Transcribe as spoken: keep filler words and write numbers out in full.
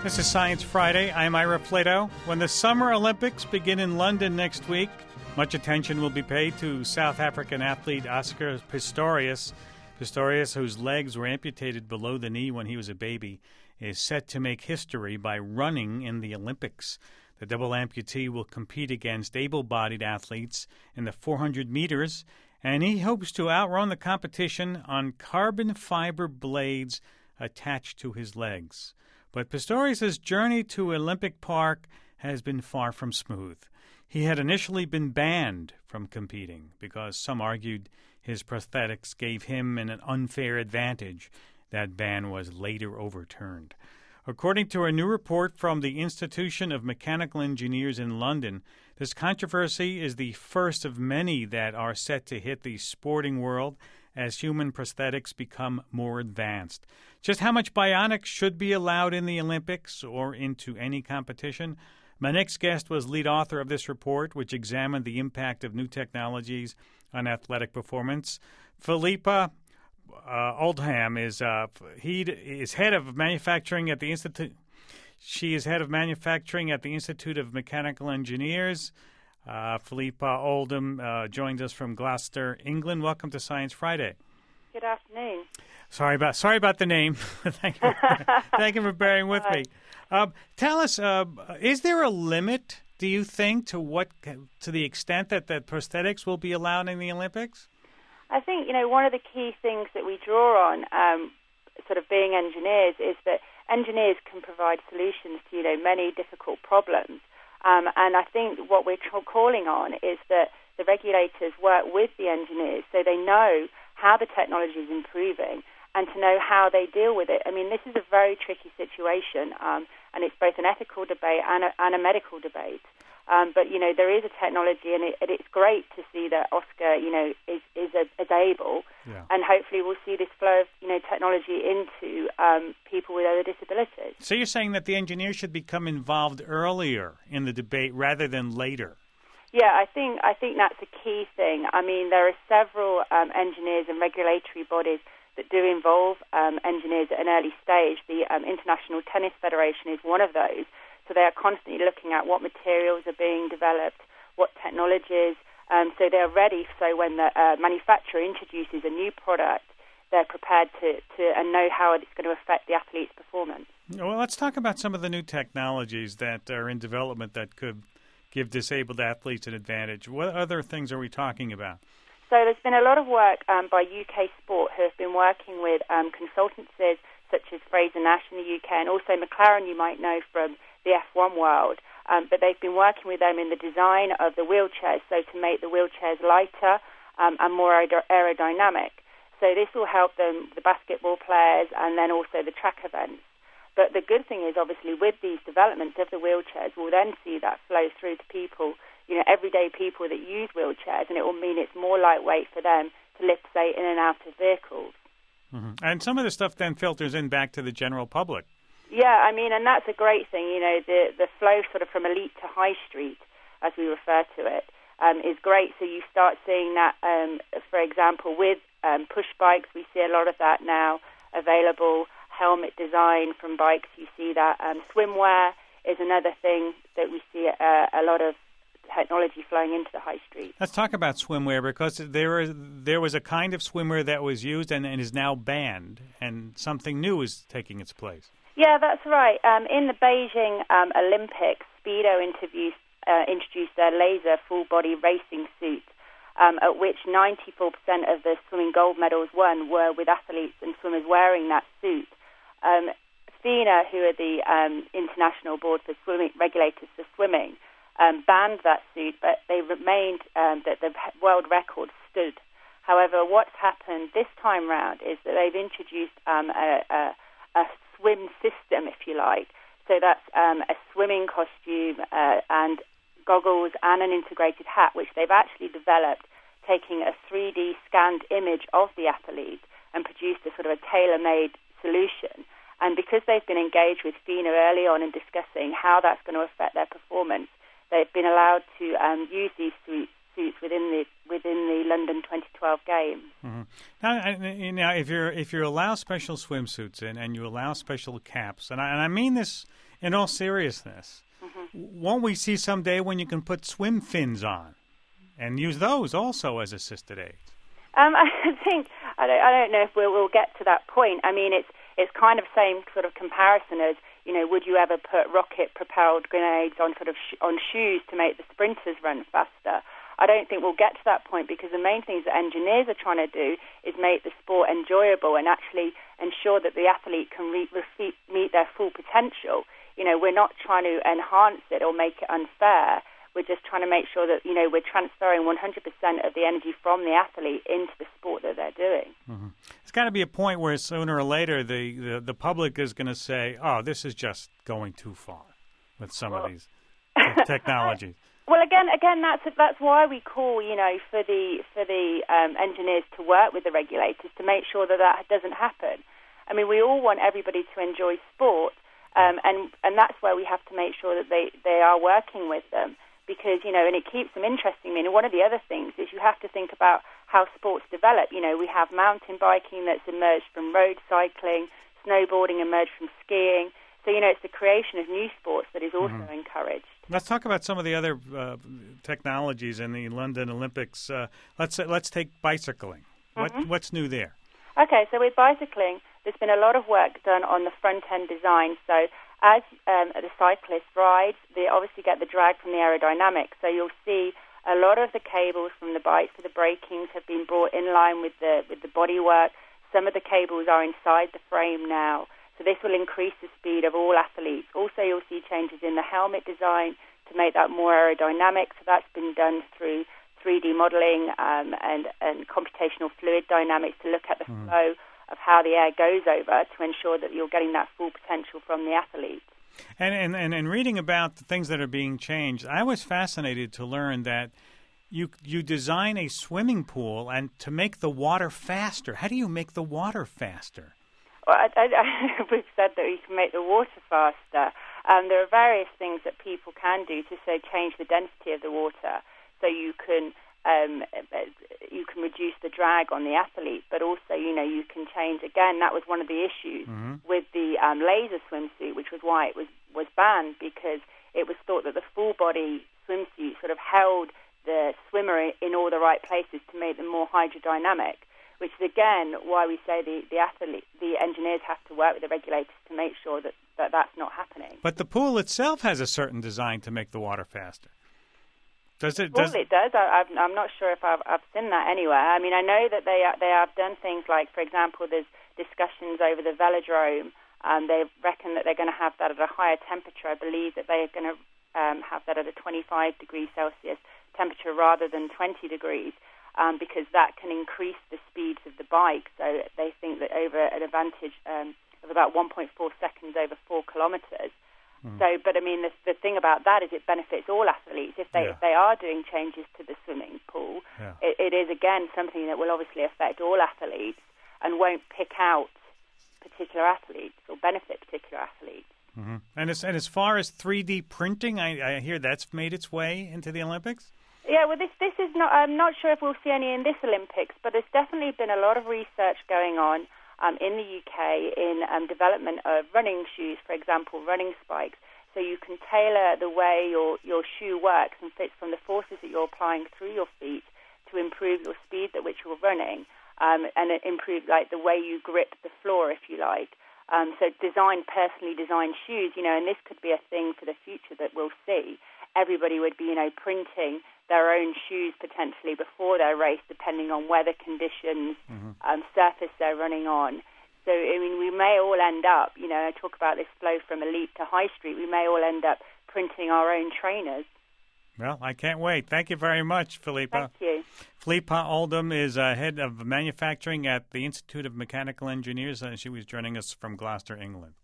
This is Science Friday. I'm Ira Plato. When the Summer Olympics begin in London next week, much attention will be paid to South African athlete Oscar Pistorius. Pistorius, whose legs were amputated below the knee when he was a baby, is set to make history by running in the Olympics. The double amputee will compete against able-bodied athletes in the four hundred meters, and he hopes to outrun the competition on carbon fiber blades attached to his legs. But Pistorius' journey to Olympic Park has been far from smooth. He had initially been banned from competing because some argued his prosthetics gave him an unfair advantage. That ban was later overturned. According to a new report from the Institution of Mechanical Engineers in London, this controversy is the first of many that are set to hit the sporting world as human prosthetics become more advanced. Just how much bionics should be allowed in the Olympics or into any competition? My next guest was lead author of this report, which examined the impact of new technologies on athletic performance. Philippa uh, Oldham is uh, he is head of manufacturing at the Institute. She is head of manufacturing at the Institute of Mechanical Engineers. Uh, Philippa Oldham uh, joins us from Gloucester, England. Welcome to Science Friday. Good afternoon. Sorry about sorry about the name. thank you. Thank you for bearing with me. Uh, tell us, uh, is there a limit, do you think, to what to the extent that, that prosthetics will be allowed in the Olympics? I think, you know, one of the key things that we draw on, um, sort of being engineers, is that engineers can provide solutions to, you know, many difficult problems. Um, and I think what we're calling on is that the regulators work with the engineers so they know how the technology is improving and to know how they deal with it. I mean, this is a very tricky situation, um, and it's both an ethical debate and a, and a medical debate. Um, but, you know, there is a technology, and, it, and it's great to see that Oscar, you know, is, is, a, is able, yeah. And hopefully we'll see this flow of, you know, technology into um, people with other disabilities. So you're saying that the engineers should become involved earlier in the debate rather than later? Yeah, I think I think that's a key thing. I mean, there are several um, engineers and regulatory bodies that do involve um, engineers at an early stage. The um, International Tennis Federation is one of those. So they are constantly looking at what materials are being developed, what technologies, um, so they're ready. So when the uh, manufacturer introduces a new product, they're prepared to, to and know how it's going to affect the athlete's performance. Well, let's talk about some of the new technologies that are in development that could give disabled athletes an advantage. What other things are we talking about? So there's been a lot of work um, by U K Sport, who have been working with um, consultancies such as Fraser Nash in the U K, and also McLaren, you might know from the F one world. Um, but they've been working with them in the design of the wheelchairs, so to make the wheelchairs lighter um, and more aer- aerodynamic. So this will help them, the basketball players, and then also the track events. But the good thing is, obviously, with these developments of the wheelchairs, we'll then see that flow through to people, you know, everyday people that use wheelchairs, and it will mean it's more lightweight for them to lift, say, in and out of vehicles. Mm-hmm. And some of the stuff then filters in back to the general public. Yeah, I mean, and that's a great thing, you know, the, the flow sort of from elite to high street, as we refer to it, um, is great. So you start seeing that, um, for example, with um, push bikes, we see a lot of that now available. Helmet design from bikes, you see that. Um, swimwear is another thing that we see uh, a lot of technology flowing into the high street. Let's talk about swimwear, because there is there was a kind of swimwear that was used and, and is now banned, and something new is taking its place. Yeah, that's right. Um, in the Beijing um, Olympics, Speedo introduced, uh, introduced their laser full-body racing suit, um, at which ninety-four percent of the swimming gold medals won were with athletes and swimmers wearing that suit. Um, FINA, who are the um, International Board for Swimming Regulators for Swimming, um, banned that suit, but they remained um, that the world record stood. However, what's happened this time round is that they've introduced um, a, a, a swim system, if you like. So that's um, a swimming costume uh, and goggles and an integrated hat, which they've actually developed, taking a three D scanned image of the athlete and produced a sort of a tailor-made solution. And because they've been engaged with FINA early on in discussing how that's going to affect their performance, they've been allowed to um, use these suits, suits within the within the London twenty twelve Games. Mm-hmm. Now, now, if you're if you allow special swimsuits and, and you allow special caps, and I, and I mean this In all seriousness, mm-hmm. won't we see someday when you can put swim fins on and use those also as assisted aids? Um, I think I don't, I don't know if we'll, we'll get to that point. I mean, it's it's kind of same sort of comparison as, you know, would you ever put rocket-propelled grenades on sort of sh- on shoes to make the sprinters run faster? I don't think we'll get to that point, because the main things that engineers are trying to do is make the sport enjoyable and actually ensure that the athlete can re- re- meet their full potential. You know, we're not trying to enhance it or make it unfair. We're just trying to make sure that, you know, we're transferring one hundred percent of the energy from the athlete into the sport that they're doing. Mm-hmm. It's got to be a point where sooner or later the, the, the public is going to say, oh, this is just going too far with some well, of these te- technologies. Well, again, again, that's that's why we call, you know, for the for the um, engineers to work with the regulators to make sure that that doesn't happen. I mean, we all want everybody to enjoy sport, um, and and that's where we have to make sure that they, they are working with them, because, you know, and it keeps them interesting. I mean, one of the other things is you have to think about how sports develop. You know, we have mountain biking that's emerged from road cycling, snowboarding emerged from skiing. So, you know, it's the creation of new sports that is also mm-hmm. encouraged. Let's talk about some of the other uh, technologies in the London Olympics. Uh, let's let's take bicycling. Mm-hmm. What what's new there? Okay, so with bicycling, there's been a lot of work done on the front end design. So as um, the cyclist rides, they obviously get the drag from the aerodynamics. So you'll see a lot of the cables from the bikes to the brakings have been brought in line with the with the bodywork. Some of the cables are inside the frame now. So this will increase the speed of all athletes. Also, you'll see changes in the helmet design to make that more aerodynamic. So that's been done through three D modeling um, and, and computational fluid dynamics to look at the mm. flow of how the air goes over to ensure that you're getting that full potential from the athlete. And, and, and, and reading about the things that are being changed, I was fascinated to learn that you you design a swimming pool and to make the water faster. How do you make the water faster? Well, I, I, I, we've said that we can make the water faster. Um, there are various things that people can do to say change the density of the water, so you can um, you can reduce the drag on the athlete, but also, you know, you can change. Again, that was one of the issues mm-hmm. with the um, laser swimsuit, which was why it was was banned, because it was thought that the full body swimsuit sort of held the swimmer in all the right places to make them more hydrodynamic. Which is, again, why we say the, the athlete, the engineers have to work with the regulators to make sure that, that that's not happening. But the pool itself has a certain design to make the water faster. Does it? Well, does it does. I, I've, I'm not sure if I've, I've seen that anywhere. I mean, I know that they they have done things like, for example, there's discussions over the velodrome. Um, they reckon that they're going to have that at a higher temperature. I believe that they are going to um, have that at a twenty-five degrees Celsius temperature rather than twenty degrees. Um, because that can increase the speeds of the bike. So they think that over an advantage um, of about one point four seconds over four kilometres. Mm. So, but I mean, the, the thing about that is it benefits all athletes. If they, yeah. if they are doing changes to the swimming pool, yeah. it, it is, again, something that will obviously affect all athletes and won't pick out particular athletes or benefit particular athletes. Mm-hmm. And, as, and as far as three D printing, I, I hear that's made its way into the Olympics? Yeah, well, this this is not. I'm not sure if we'll see any in this Olympics, but there's definitely been a lot of research going on um, in the U K in um, development of running shoes, for example, running spikes. So you can tailor the way your your shoe works and fits from the forces that you're applying through your feet to improve your speed at which you're running, um, and improve like the way you grip the floor, if you like. Um, so design personally designed shoes, you know, and this could be a thing for the future that we'll see. Everybody would be, you know, printing their own shoes potentially before their race, depending on weather conditions, mm-hmm. um, surface they're running on. So, I mean, we may all end up, you know, I talk about this flow from elite to high street, we may all end up printing our own trainers. Well, I can't wait. Thank you very much, Philippa. Thank you. Philippa Oldham is uh, head of manufacturing at the Institute of Mechanical Engineers, and she was joining us from Gloucester, England.